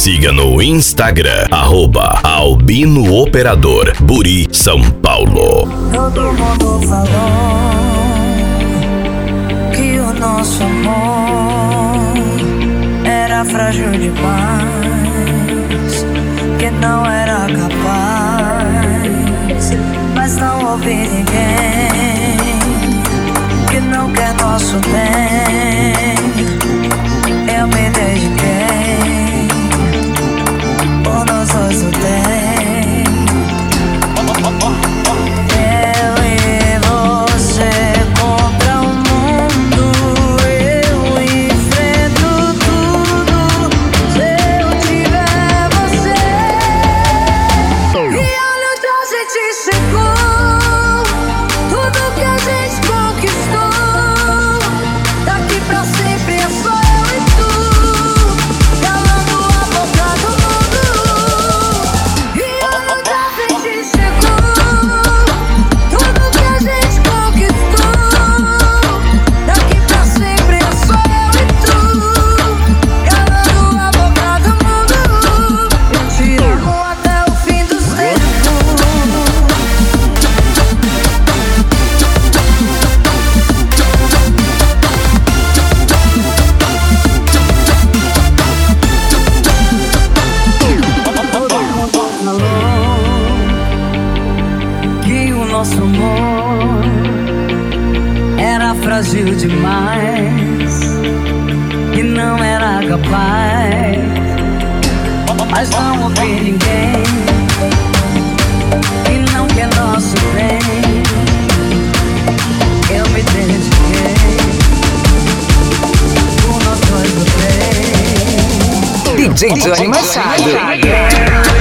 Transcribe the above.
siga no Instagram, @albinooperador, Buri, São Paulo. Todo mundo falou que o nosso amor era frágil demais, que não era capaz, mas não houve ninguém que não quer nosso bem. Eu me dediquei, por nós dois o tem. Eu e você contra o mundo, eu enfrento tudo se eu tiver você. E olha onde a gente chegou, tudo que a gente conquistou. Daqui pra sempre é só eu e tu, calando a boca do mundo. E olha onde a gente chegou, tudo que a gente conquistou. Daqui pra sempre é só eu e tu, calando a boca do mundo. Eu te amo até o fim dos tempos. Que o nosso amor era frágil demais, que não era capaz, mas não houve ninguém que não quer nosso bem. Eu me dediquei, por nós dois o bem. DJ Johnny Machado.